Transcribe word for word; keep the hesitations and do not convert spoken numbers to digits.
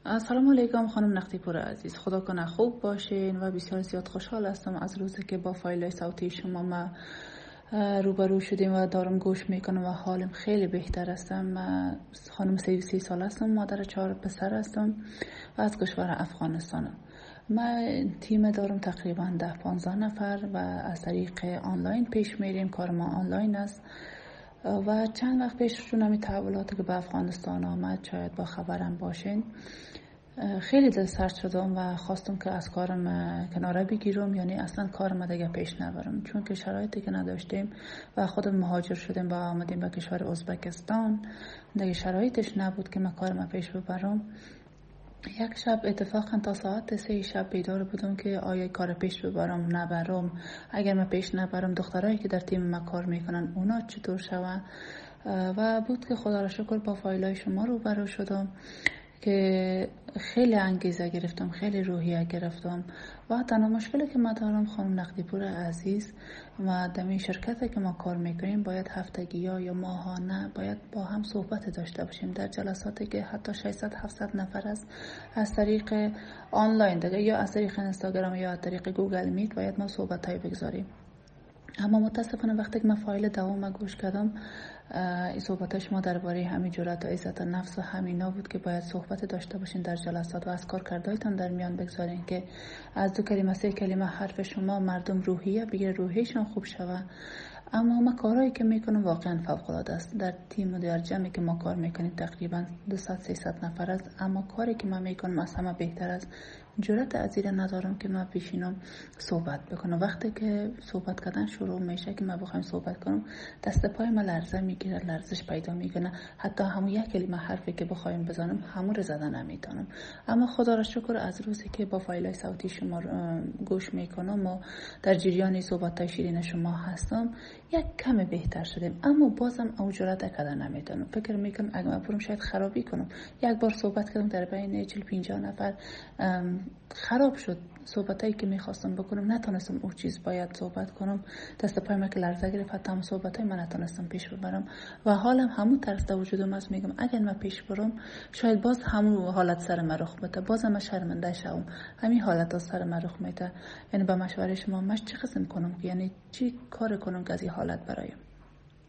سلام علیکم خانم نقطی پور عزیز، خدا کنه خوب باشین و بسیار زیاد خوشحال هستم از روزی که با فایل صوتی شما ما روبرو شدیم و دارم گوش میکنم و حالم خیلی بهتر هستم. من خانم سی و سی سال هستم، مادر چهار پسر هستم و از کشور افغانستانم. من تیم دارم تقریبا ده پانزده نفر و از طریق آنلاین پیش میریم. کار ما آنلاین است و چند وقت پیش چون تحولاتی که به افغانستان آمد شاید با خبرم باشین، خیلی دل سرد شدم و خواستم که از کارم کناره بگیرم، یعنی اصلا کارم دیگه پیش نبرم، چون که شرایطی که نداشتیم و خودم مهاجر شدیم و آمدیم به کشور ازبکستان، دیگه شرایطش نبود که من کارم پیش ببرم. یک شب اتفاقا تا ساعت سه شب بیدار بودم که آیا کار پیش ببرم نبرم. اگر من پیش نبرم دخترایی که در تیم ما کار میکنن اونا چطور شون؟ و بود که خدا را شکر با فایلای شما روبرو شدم که خیلی انگیزه گرفتم، خیلی روحیه گرفتم و تنها مشکلی که ما دارم خانم نقطی پور عزیز و دمی شرکتی که ما کار میکنیم باید هفتگی یا یا ماهانه باید با هم صحبت داشته باشیم در جلساتی که حتی ششصد هفتصد نفر است از طریق آنلاین دیگه، یا از طریق اینستاگرام یا از طریق گوگل میت باید ما صحبت های بگذاریم. اما متاسفانه وقتی که من فایل دوم گوش کردم، این صحبت شما درباره همین جرأت و عزت نفس و همینا بود که باید صحبت داشته باشین در جلسات و از کار کردایتان در میان بگذارین که از دو کلمه سه کلمه حرف شما مردم روحیه بگیره، روحیشون خوب شوه. اما ما کارهایی که میکنم واقعا فوق العاده است. در تیم و در جمعی که ما کار میکنیم تقریبا دویست سیصد نفر است، اما کاری که ما میکنم از همه بهتر است. جرأت از این ندارم که من بشینم صحبت بکنم. وقتی که صحبت کردن شروع میشه که من بخوایم صحبت کنم، دست پای من لرزه میگیره، لرزش پیدا میکنه، حتی همون یک کلمه حرفی که بخوایم بزنم همون رو زدن نمیتونم. اما خدا را شکر از روزی که با فایلای صوتی شما گوش میکنم و در جریان صحبت شیرین شما هستم یک کم بهتر شدیم، اما بازم او جرأت کردن نمیتونم. فکر میکنم اگه من برم شاید خرابی کنم. یک بار صحبت کردم در بین چهل پنجاه نفر، خراب شد. صحبتایی که میخواستم بکنم نتونستم اون چیز باید صحبت کنم، دست پای من که لرزه گرفت، حتی هم صحبتای من نتونستم پیش ببرم و حالم همون طرز در وجودم است. میگم اگر من پیش برم شاید باز همون حالت سر من رخ بده، بازم من شرمنده شوم. همین حالت ها سر من رخ میده. یعنی با مشوره شما من چه قسم کنم، یعنی چی کار کنم که از این حالت برایم؟